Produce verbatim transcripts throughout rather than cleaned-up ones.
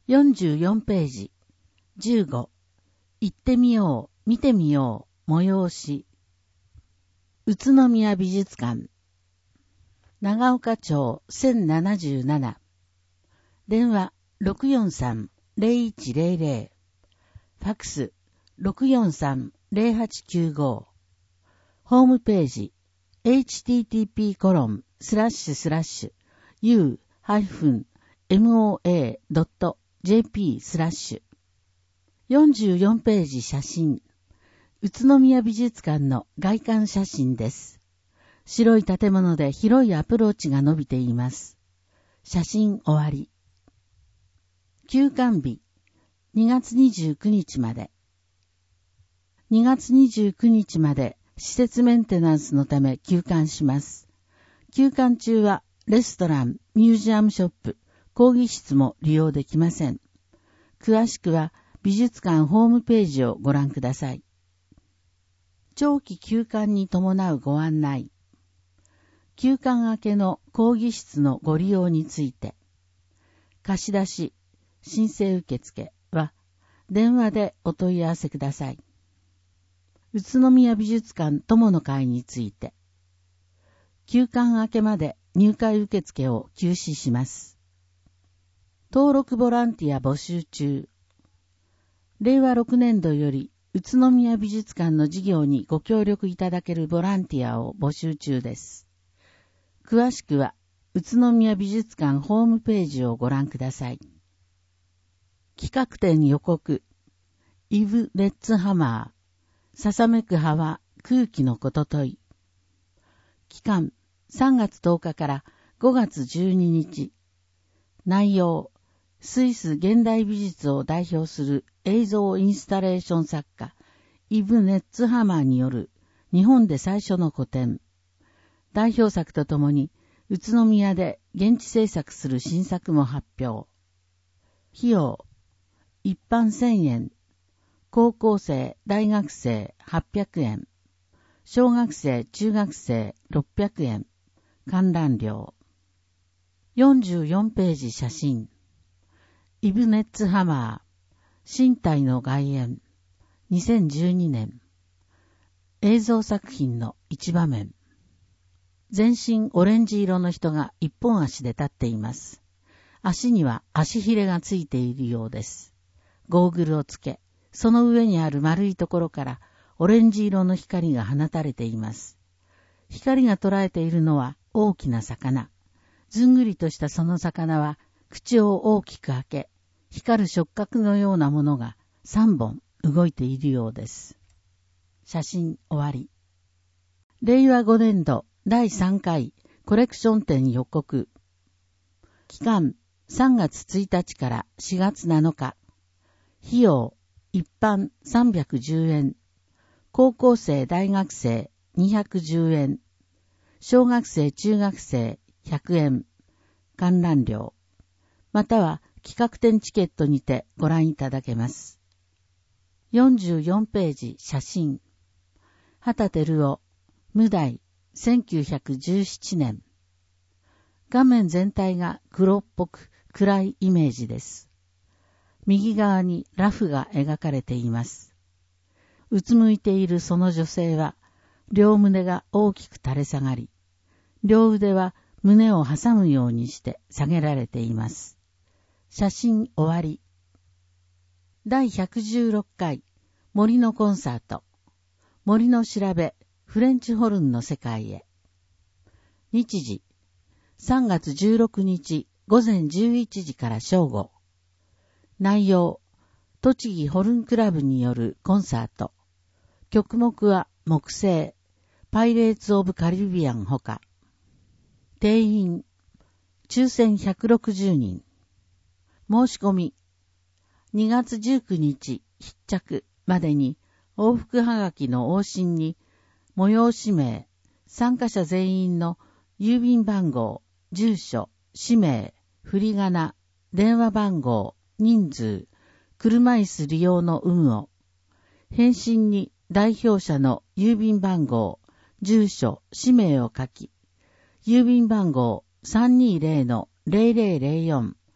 よんじゅうよんページ。じゅうご。行ってみよう、見てみよう、催し。宇都宮美術館。長岡町せんななじゅうなな。電話 ろくよんさん ゼロいちゼロゼロ。ファックス ろくよんさん ゼロはちきゅうご。ホームページ エイチティーティーピーコロンスラッシュスラッシュユーハイフンエムオーエードットジェーピー スラッシュ。よんじゅうよんページ写真。宇都宮美術館の外観写真です。白い建物で広いアプローチが伸びています。写真終わり。休館日にがつにじゅうくにちまで。にがつにじゅうくにちまで施設メンテナンスのため休館します。休館中はレストラン、ミュージアムショップ、講義室も利用できません。詳しくは美術館ホームページをご覧ください。長期休館に伴うご案内。休館明けの講義室のご利用について。貸し出し、申請受付は電話でお問い合わせください。宇都宮美術館友の会について。休館明けまで入会受付を休止します。登録ボランティア募集中。れいわろくねんどより宇都宮美術館の事業にご協力いただけるボランティアを募集中です。詳しくは宇都宮美術館ホームページをご覧ください。企画展予告。イブ・レッツハマー。ささめく葉は空気のこととい。期間さんがつとおかからごがつじゅうににち。内容、スイス現代美術を代表する映像インスタレーション作家、イブ・ネッツハマーによる日本で最初の個展。代表作とともに宇都宮で現地制作する新作も発表。費用、一般せんえん、高校生、大学生はっぴゃくえん、小学生、中学生ろっぴゃくえん、観覧料。よんじゅうよんページ写真。イブ・ネッツハマー、身体の外縁、にせんじゅうにねん。映像作品の一場面。全身オレンジ色の人が一本足で立っています。足には足ひれがついているようです。ゴーグルをつけ、その上にある丸いところからオレンジ色の光が放たれています。光が捉えているのは大きな魚。ずんぐりとしたその魚は口を大きく開け、光る触覚のようなものがさんぼん動いているようです。写真終わり。れいわごねんどだいさんかいコレクション展予告。期間さんがつついたちからしがつなのか。費用一般さんびゃくじゅうえん。高校生大学生にひゃくじゅうえん。小学生中学生ひゃくえん。観覧料。または企画展チケットにてご覧いただけます。よんじゅうよんページ写真。畑照夫、無題、せんきゅうひゃくじゅうななねん。画面全体が黒っぽく暗いイメージです。右側にラフが描かれています。うつむいているその女性は、両胸が大きく垂れ下がり、両腕は胸を挟むようにして下げられています。写真終わり。だいひゃくじゅうろっかい森のコンサート。森の調べフレンチホルンの世界へ。日時さんがつじゅうろくにちごぜんじゅういちじから正午。内容、栃木ホルンクラブによるコンサート。曲目は木星、パイレーツ・オブ・カリビアンほか。定員、抽選ひゃくろくじゅうにん。申し込み、にがつじゅうくにち必着までに往復はがきの往診に、催し名、参加者全員の郵便番号、住所、氏名、振り仮名、電話番号、人数、車椅子利用の有無を、返信に代表者の郵便番号、住所、氏名を書き、郵便番号 さんにーぜろのぜろぜろぜろよん、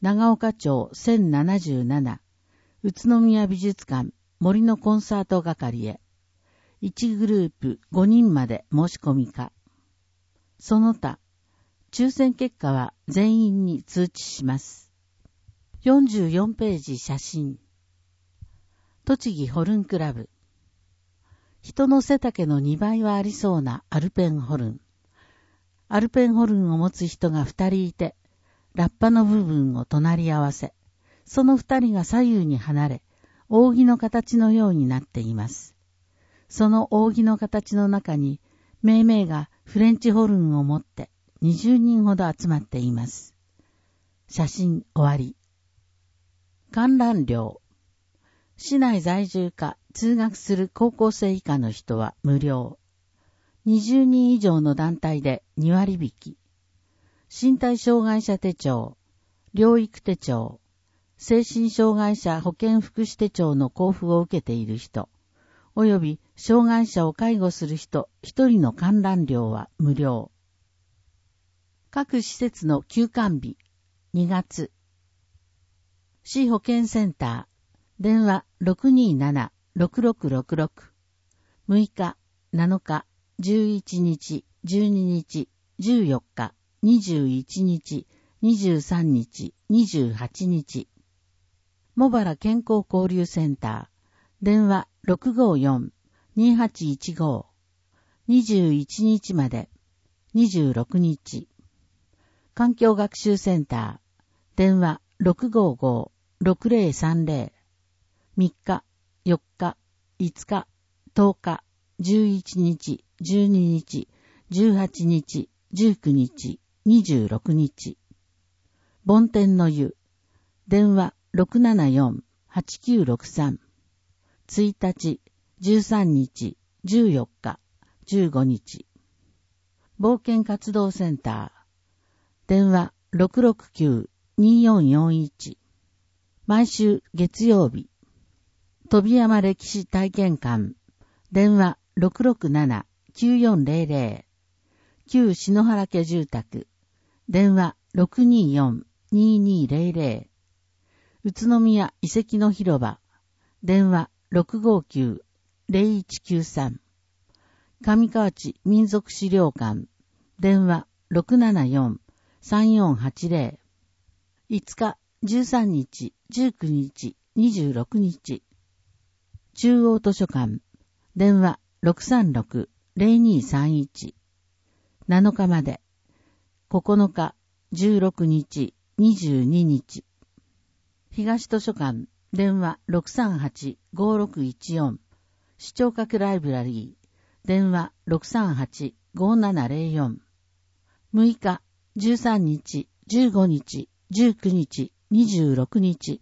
長岡町せんななじゅうなな、宇都宮美術館森のコンサート係へ。いちグループごにんまで申し込みか。その他、抽選結果は全員に通知します。よんじゅうよんページ写真。栃木ホルンクラブ。人の背丈のにばいはありそうなアルペンホルン。アルペンホルンを持つ人がふたりいて、ラッパの部分を隣り合わせ、そのふたりが左右に離れ、扇の形のようになっています。その扇の形の中に、めいめいがフレンチホルンを持ってにじゅうにんほど集まっています。写真終わり。観覧料。市内在住か通学する高校生以下の人は無料。にじゅうにん以上の団体でにわり引き。身体障害者手帳、療育手帳、精神障害者保健福祉手帳の交付を受けている人、および障害者を介護する人一人の観覧料は無料。各施設の休館日、にがつ。市保健センター、電話 ろくにーなな ろくろくろくろく。むいか、なのか、じゅういちにち、じゅうににち、じゅうよっか、にじゅういちにち、にじゅうさんにち、にじゅうはちにち。茂原健康交流センター、電話 ろくごーよん にーはちいちご。にじゅういちにちまで、にじゅうろくにち。環境学習センター、電話 ろくごーごー ろくぜろさんぜろ。みっか、よっか、いつか、とおか、じゅういちにち、じゅうににち、じゅうはちにち、じゅうくにち、にじゅうろくにち。梵天の湯、電話 ろくななよん はちきゅうろくさん。ついたち、じゅうさんにち、じゅうよっか、じゅうごにち。冒険活動センター、電話 ろくろくきゅう にーよんよんいち。毎週月曜日、飛山歴史体験館、電話 ろくろくなな きゅうよんぜろぜろ。旧篠原家住宅、電話 ろくにーよん にーにーぜろぜろ。宇都宮遺跡の広場、電話 ろくごーきゅう ぜろいちきゅうさん。上河内民族資料館、電話 ろくななよん さんよんはちぜろ。いつか、じゅうさんにち、じゅうくにち、にじゅうろくにち。中央図書館、電話 ろくさんろく ぜろにーさんいち。なのかまで、ここのか、じゅうろくにち、にじゅうににち。東図書館、電話 ろくさんはち ごろくいちよん。視聴覚ライブラリー、電話 ろくさんはち ごななぜろよん。むいか、じゅうさんにち、じゅうごにち、じゅうくにち、にじゅうろくにち。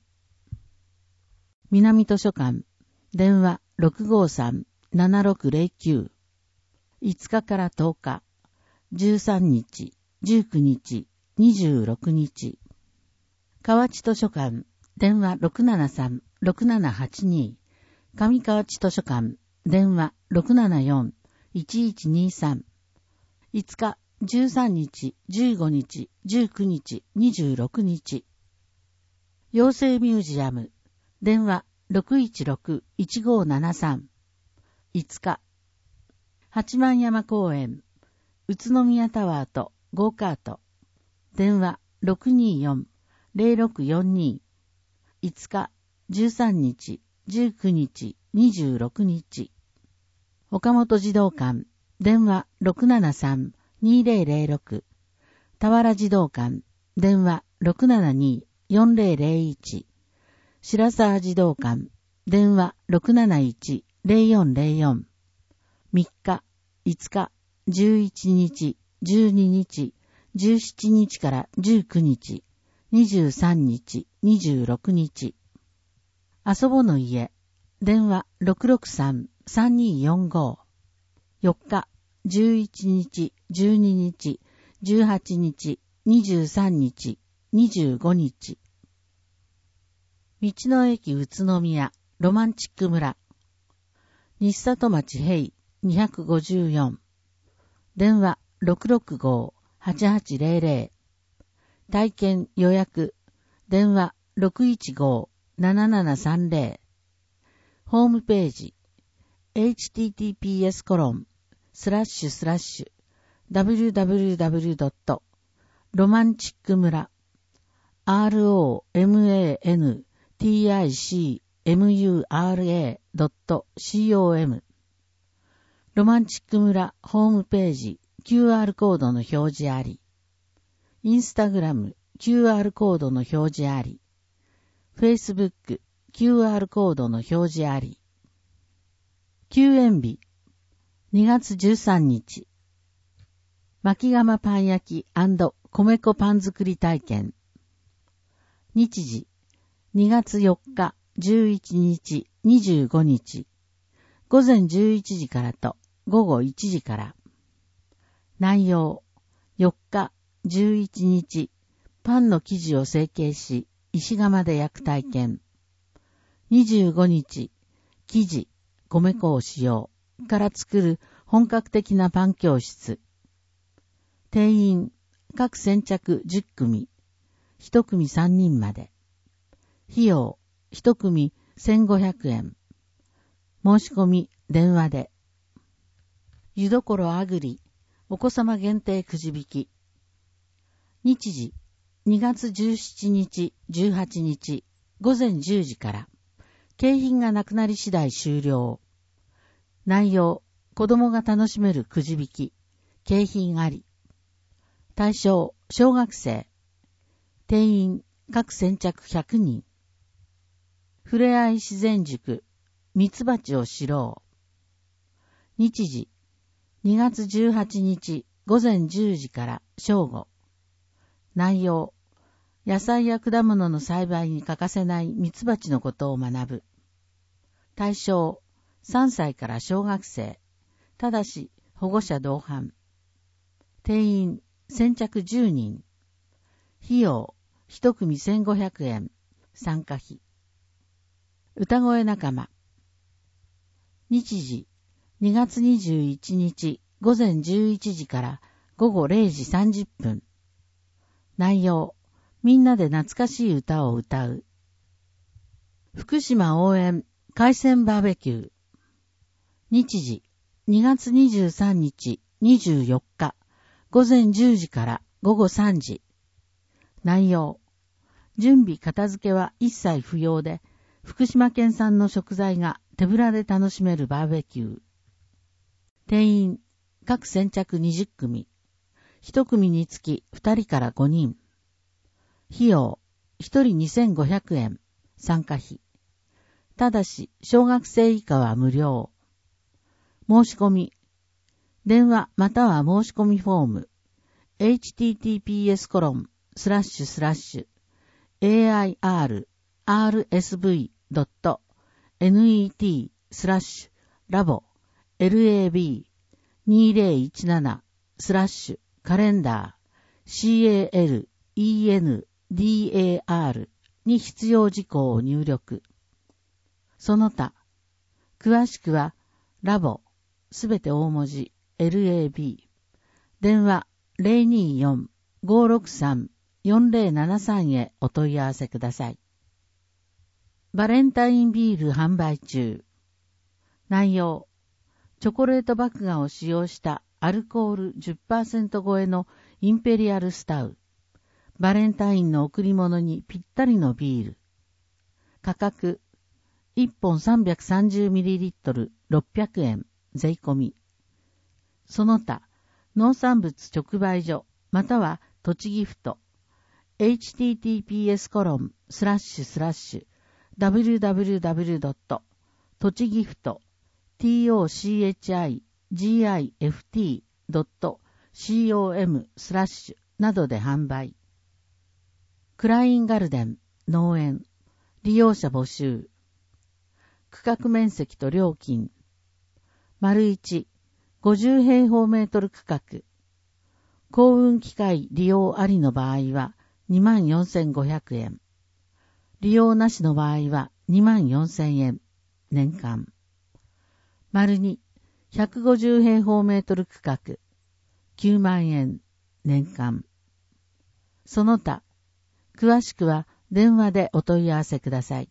南図書館、電話 ろくごーさん ななろくぜろきゅう。いつかからとおか、じゅうさんにち、じゅうくにち、にじゅうろくにち。河内図書館、電話 ろくななさん ろくななはちに。上河内図書館、電話 ろくななよん いちいちにさん。いつか、じゅうさんにち、じゅうごにち、じゅうくにち、にじゅうろくにち。妖精ミュージアム、電話 ろくいちろく いちごーななさん。いつか、八幡山公園、宇都宮タワーとゴーカート、電話 ろくにーよん ぜろろくよんに。いつか、じゅうさんにち、じゅうくにち、にじゅうろくにち。岡本児童館、電話 ろくななさん にぜろぜろろく。田原児童館、電話 ろくななに よんぜろぜろいち。白沢児童館、電話 ろくなないち ぜろよんぜろよん。みっか、いつか、じゅういちにち、じゅうににち、じゅうしちにちからじゅうくにち、にじゅうさんにち、にじゅうろくにち。遊ぼの家、電話 ろくろくさん さんにーよんご。よっか、じゅういちにち、じゅうににち、じゅうはちにち、にじゅうさんにち、にじゅうごにち。道の駅宇都宮、ロマンチック村。西里町平にひゃくごじゅうよん。電話 ろくろくご はちはちぜろぜろ。体験予約電話 ろくいちごー ななななさんぜろ。ホームページ エイチティーティーピーエス コロンスラッシュスラッシュ ダブリューダブリューダブリュー ドット ロマンチック村 アールオーエムエーエヌティーアイシーエムユーアールエー ドット コム ロマンチック村ホームページ キューアール コードの表示あり。インスタグラム キューアール コードの表示あり。フェイスブック キューアール コードの表示あり。休園日にがつじゅうさんにち。巻窯パン焼き&米粉パン作り体験。日時にがつよっか、じゅういちにち、にじゅうごにち。午前じゅういちじからと午後いちじから。内容よっか、じゅういちにち、パンの生地を成形し、石窯で焼く体験。にじゅうごにち、生地、米粉を使用から作る本格的なパン教室。定員、各先着じゅっくみ、いちくみさんにんまで。費用、いちくみせんごひゃくえん。申し込み、電話で。湯どころあぐり、お子様限定くじ引き。日時、にがつじゅうしちにち、じゅうはちにち、午前じゅうじから。景品がなくなり次第終了。内容、子供が楽しめるくじ引き、景品あり。対象、小学生。定員、各先着ひゃくにん。ふれあい自然塾、ミツバチを知ろう。日時、にがつじゅうはちにち、午前じゅうじから正午。内容、野菜や果物の栽培に欠かせないミツバチのことを学ぶ。対象、さんさいから小学生。ただし、保護者同伴。定員、先着じゅうにん。費用、いちくみせんごひゃくえん。参加費。歌声仲間。日時、にがつにじゅういちにち、午前じゅういちじから午後れいじさんじゅっぷん。内容、みんなで懐かしい歌を歌う。福島応援海鮮バーベキュー。日時、にがつにじゅうさんにち、にじゅうよっか、午前じゅうじから午後さんじ。内容、準備片付けは一切不要で、福島県産の食材が手ぶらで楽しめるバーベキュー。定員、各先着にじゅっくみ。いち組につきふたりからごにん。費用、ひとりにせんごひゃくえん。参加費。ただし、小学生以下は無料。申し込み。電話または申し込みフォーム。エイチティーティーピーエス コロン、スラッシュスラッシュ、エーアイアール、アールエスブイ、ドット、ネット、スラッシュ、ラボ、ラブ、にせんじゅうなな、スラッシュ、カレンダー、カレンダーに必要事項を入力。その他、詳しくは、ラボ、すべて大文字、ラブ、電話ゼロにーよん ごーろくさん よんゼロななさんへお問い合わせください。バレンタインビール販売中。内容、チョコレート麦芽を使用したアルコール じゅっパーセント 超えのインペリアルスタウ。バレンタインの贈り物にぴったりのビール。価格、いっぽん さんびゃくさんじゅうミリリットル ろっぴゃくえん、税込み。その他、農産物直売所、または土地ギフト。エイチティーティーピーエス コロン、スラッシュスラッシュ、ダブリューダブリューダブリュー ドット、土地ギフト、トチギフト ドット コム スラッシュなどで販売。クラインガルデン、農園、利用者募集。区画面積と料金。丸いち、ごじゅうへいほうメートル区画。幸運機械利用ありの場合はにまんよんせんごひゃくえん。利用なしの場合はにまんよんせんえん。年間。丸に、ひゃくごじゅうへいほうメートル区画。きゅうまんえん。年間。その他、詳しくは電話でお問い合わせください。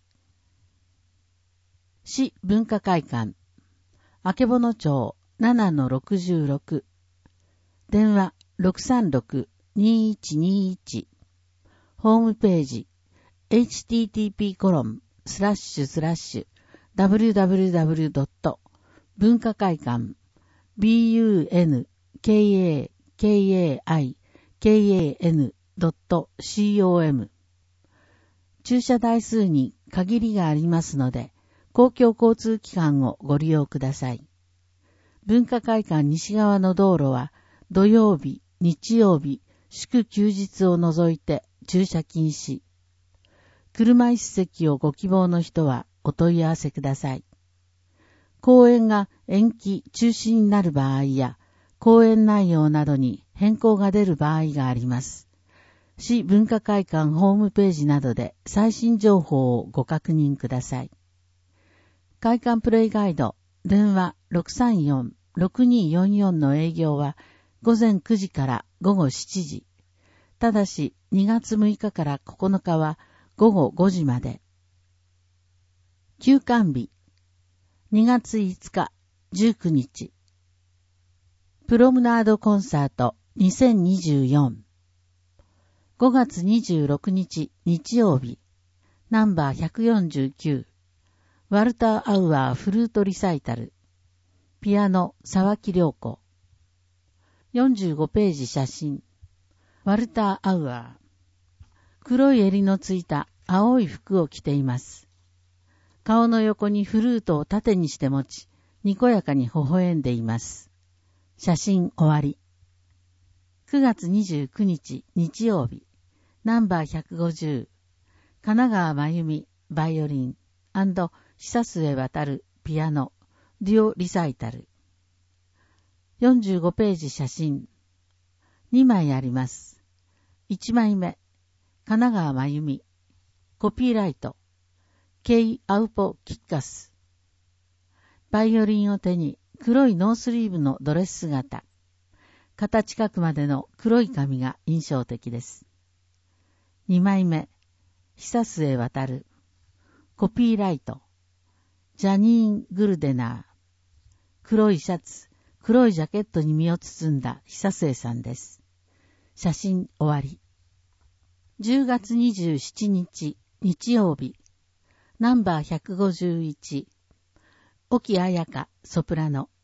市文化会館、あけぼの町 ななのろくじゅうろく、電話 ろくさんろく にいちにいち、ホームページ エイチティーティーピー コロンスラッシュスラッシュ ダブリューダブリューダブリュー ドット 文化会館 ビーユーエヌケーエーケーエーアイケーエーエヌ ドット コム 駐車台数に限りがありますので、公共交通機関をご利用ください。文化会館西側の道路は土曜日、日曜日、祝休日を除いて駐車禁止。車椅子席をご希望の人はお問い合わせください。公演が延期、中止になる場合や、公演内容などに変更が出る場合があります。市文化会館ホームページなどで最新情報をご確認ください。会館プレイガイド、電話 ろくさんよん ろくにーよんよん の営業は午前くじから午後しちじ。ただしにがつむいかからここのかは午後ごじまで。休館日、にがついつか、じゅうくにち。プロムナードコンサートにせんにじゅうよん。ごがつにじゅうろくにち日曜日、ナンバーひゃくよんじゅうきゅう、ワルター・アウアーフルートリサイタル、ピアノ沢木良子。よんじゅうごページ写真、ワルター・アウアー。黒い襟のついた青い服を着ています。顔の横にフルートを縦にして持ち、にこやかに微笑んでいます。写真終わり。くがつにじゅうくにち日曜日、ナンバーひゃくごじゅう、神奈川真由美バイオリン&久末渡ピアノデュオリサイタル。よんじゅうごページ写真、にまいあります。いちまいめ、神奈川真由美、コピーライト、ケイ・アウポ・キッカス。バイオリンを手に黒いノースリーブのドレス姿。肩近くまでの黒い髪が印象的です。にまいめ、久末渡る。コピーライト。ジャニーン・グルデナー。黒いシャツ、黒いジャケットに身を包んだ久末さんです。写真終わり。じゅうがつにじゅうしちにち日曜日、ナンバーひゃくごじゅういち、沖彩香ソプラノ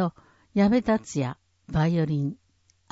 &矢部達也バイオリン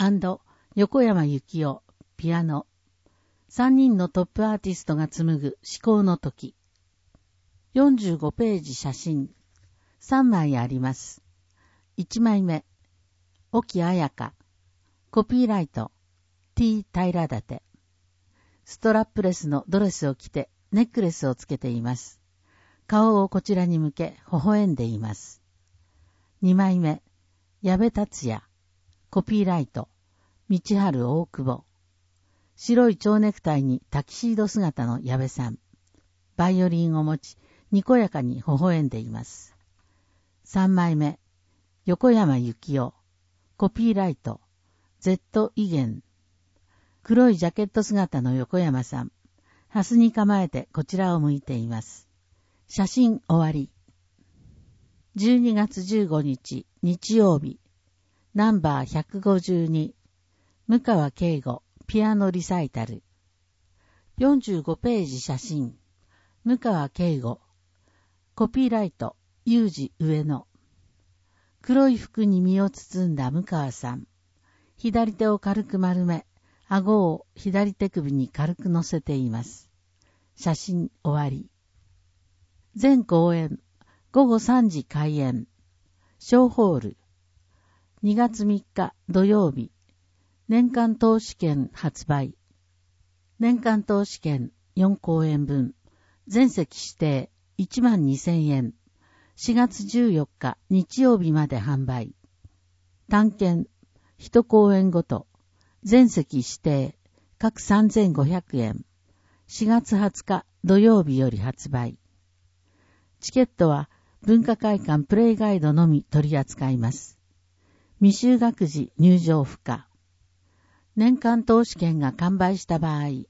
&横山幸夫ピアノ。さんにんのトップアーティストが紡ぐ至高の時。よんじゅうごページ写真、さんまいあります。いちまいめ、沖彩香。コピーライト、T 平立。ストラップレスのドレスを着てネックレスをつけています。顔をこちらに向け微笑んでいます。にまいめ、矢部達也。コピーライト、道春大久保。白い蝶ネクタイにタキシード姿の矢部さん。バイオリンを持ち、にこやかに微笑んでいます。さんまいめ、横山幸夫。コピーライト、Z イゲン。黒いジャケット姿の横山さん。ハスに構えてこちらを向いています。写真終わり。じゅうにがつじゅうごにち日曜日、ナンバーひゃくごじゅうに、向川圭吾ピアノリサイタル。よんじゅうごページ写真、向川圭吾。コピーライト、有事上野。黒い服に身を包んだ向川さん。左手を軽く丸め、顎を左手首に軽く乗せています。写真終わり。全公演、ごごさんじ開演。小ホール。にがつみっか土曜日。年間投資券発売。年間投資券よんこうえんぶん。全席指定いちまんにせんえん。しがつじゅうよっか日曜日まで販売。単券いちこうえんごと。全席指定各さんぜんごひゃくえん。しがつはつか土曜日より発売。チケットは文化会館プレイガイドのみ取り扱います。未就学時入場不可。年間投資券が完売した場合、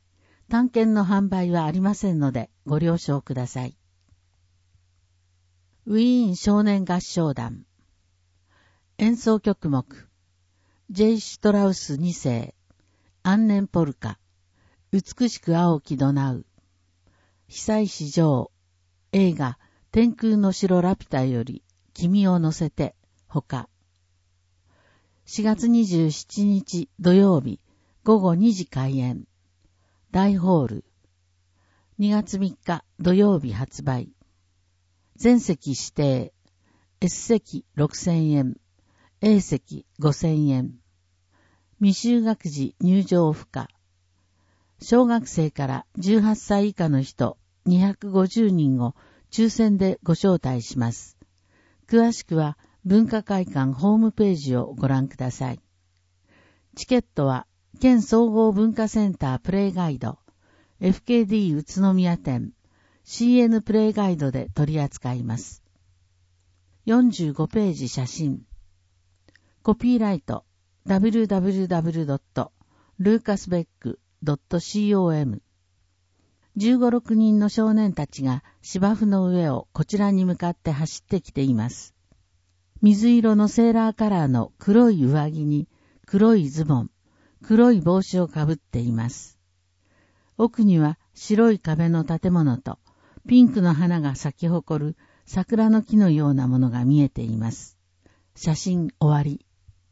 単券の販売はありませんのでご了承ください。ウィーン少年合唱団。演奏曲目。ジェイ・シュトラウスに世。安年ポルカ。美しく青きドナウ。久石譲。映画、天空の城ラピュタより、君を乗せて、ほか。しがつにじゅうしちにち土曜日、ごごにじ開演。大ホール。にがつみっか土曜日発売。全席指定。S 席ろくせんえん。A 席ごせんえん。未就学児入場不可。小学生からじゅうはっさい以下の人にひゃくごじゅうにんを抽選でご招待します。詳しくは文化会館ホームページをご覧ください。チケットは県総合文化センタープレイガイド、エフケーディー 宇都宮店、シーエヌ プレイガイドで取り扱います。よんじゅうごページ写真。コピーライト ダブリューダブリューダブリュードットルーカスベックドットコム じゅうご、ろくにんの少年たちが芝生の上をこちらに向かって走ってきています。水色のセーラーカラーの黒い上着に黒いズボン、黒い帽子をかぶっています。奥には白い壁の建物とピンクの花が咲き誇る桜の木のようなものが見えています。写真終わり。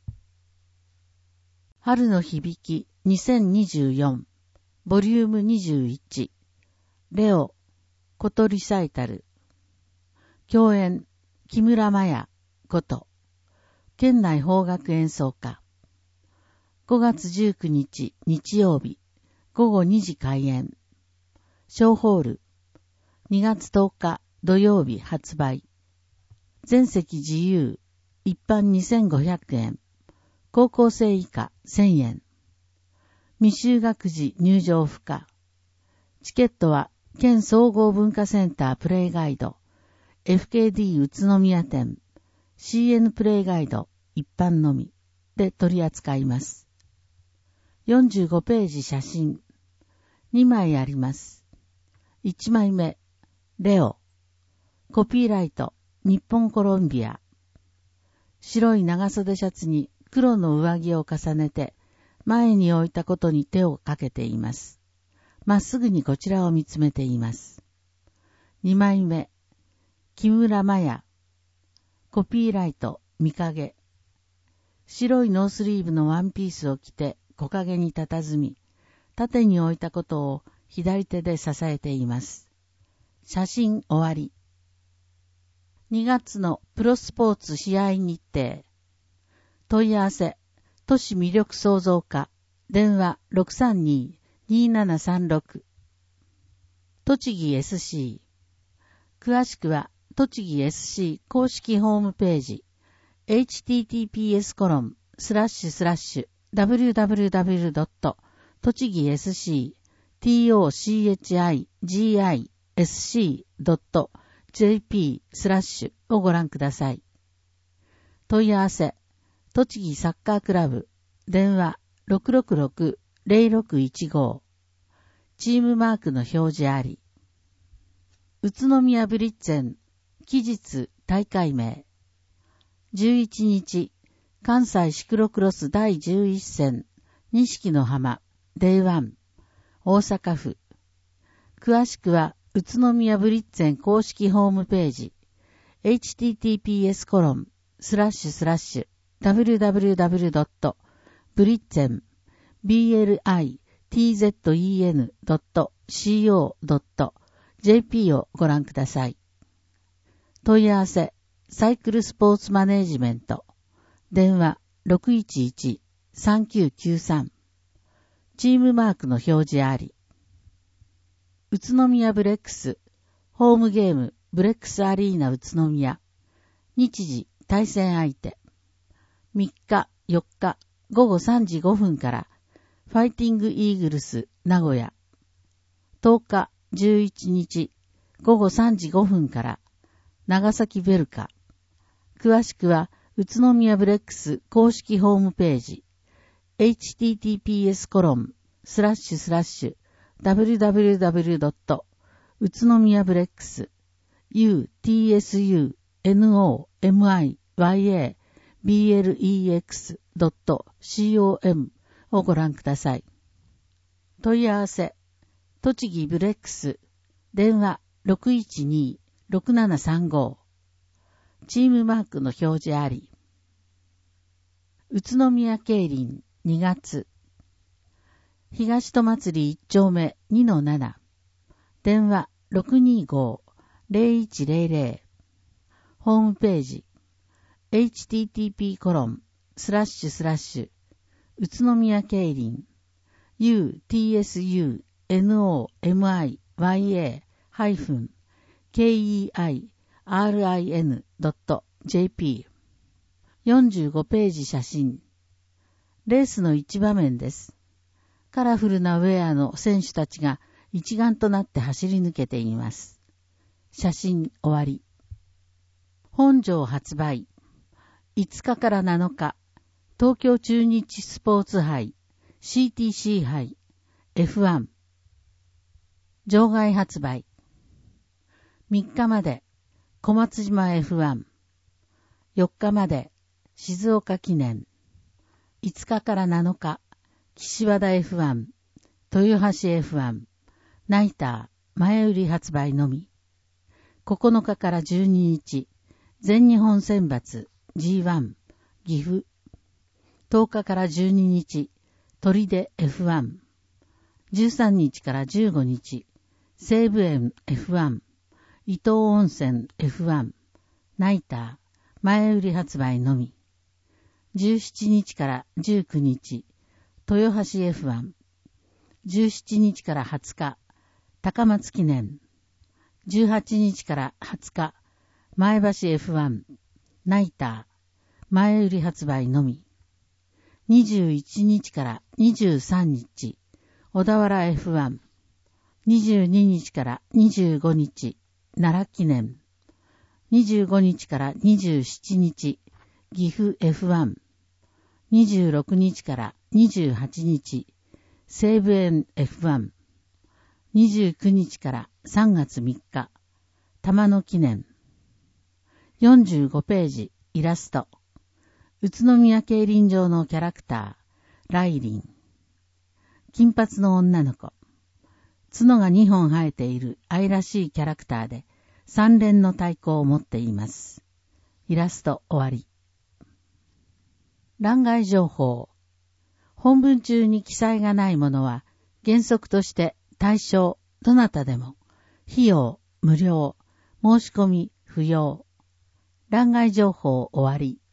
春の響きにせんにじゅうよんボリュームにじゅういちレオことリサイタル共演木村麻也こと県内邦楽演奏家ごがつじゅうくにち日曜日ごごにじ開演小ホールにがつとおか土曜日発売全席自由一般にせんごひゃくえん高校生以下せんえん未就学児入場不可チケットは県総合文化センタープレイガイド エフケーディー 宇都宮店 シーエヌ プレイガイド一般のみで取り扱います。よんじゅうごページ写真にまいあります。いちまいめレオコピーライト日本コロンビア白い長袖シャツに黒の上着を重ねて前に置いたことに手をかけています。まっすぐにこちらを見つめています。にまいめ木村麻也コピーライト見影白いノースリーブのワンピースを着て木陰に佇み縦に置いたことを左手で支えています。写真終わり。にがつのプロスポーツ試合日程問い合わせ都市魅力創造課電話 ろくさんに にーななさんろく 栃木 エスシー 詳しくは栃木 エスシー 公式ホームページ エイチティーティーピーエスコロンスラッシュスラッシュダブリューダブリューダブリュードット栃木 エスシー トチギ スラッシュをご覧ください。問い合わせ栃木サッカークラブ電話 ろくろくろく ゼロろくいちご チームマークの表示あり宇都宮ブリッツェン期日大会名じゅういちにち関西シクロクロスだいじゅういっ戦錦の浜デイワン大阪府詳しくは宇都宮ブリッツェン公式ホームページ エイチティーティーピーエスコロンスラッシュスラッシュダブリューダブリューダブリュードットブリッツェン ビーエルアイティーゼットイーエヌドットコドットジェーピー をご覧ください。問い合わせサイクルスポーツマネージメント電話 ろくいちいち さんきゅうきゅうさん チームマークの表示あり宇都宮ブレックスホームゲームブレックスアリーナ宇都宮日時対戦相手みっかよっかごごさんじごふんからファイティングイーグルス名古屋とおかじゅういちにちごごさんじごふんから長崎ベルカ詳しくは宇都宮ブレックス公式ホームページ エイチティーティーピーエスコロンスラッシュスラッシュダブリューダブリューダブリュードット宇都宮ブレックス ユーティーエスユーエヌオーエムアイワイエービーエルイーエックスドットコム をご覧ください。問い合わせ、栃木ブレックス、電話 ろくいちに ろくななさんご、チームマークの表示あり。宇都宮競輪にがつ、東戸祭りいち丁目 にのなな、電話 ろくにご ゼロいちゼロゼロ、ホームページ、エイチティーティーピーコロンスラッシュスラッシュ宇都宮競輪 ユーティーエスユーエヌオーエムアイワイエー ハイフン ケーイーアイアールアイエヌ ドット ジェーピー よんじゅうごページ写真。レースの一場面です。カラフルなウェアの選手たちが一丸となって走り抜けています。写真終わり。本条発売。いつかからなのか、東京中日スポーツ杯、シーティーシー 杯、エフワン。場外発売。みっかまで、小松島 エフワン。よっかまで、静岡記念。いつかからなのか、岸和田 エフワン、豊橋 エフワン、ナイター、前売り発売のみ。ここのかからじゅうににち、全日本選抜 ジーワン、岐阜。とおかからじゅうににち、砦 エフワン。じゅうさんにちからじゅうごにち、西武園 エフワン、伊東温泉 エフワン、ナイター、前売り発売のみ。じゅうしちにちからじゅうくにち、豊橋 エフワン。じゅうしちにちからはつか、高松記念。じゅうはちにちからはつか、前橋 エフワン、ナイター、前売り発売のみ。にじゅういちにちからにじゅうさんにち、小田原 エフワン。にじゅうににちからにじゅうごにち、奈良記念。にじゅうごにちからにじゅうしちにち、岐阜 エフワン。にじゅうろくにちからにじゅうはちにち、西武園 エフワン。にじゅうくにちからさんがつみっか、玉野記念。よんじゅうごページ、イラスト。宇都宮競輪場のキャラクター、ライリン。金髪の女の子。角がにほん生えている愛らしいキャラクターで、三連の太鼓を持っています。イラスト終わり。欄外情報。本文中に記載がないものは、原則として対象、どなたでも、費用、無料、申し込み、不要。欄外情報終わり。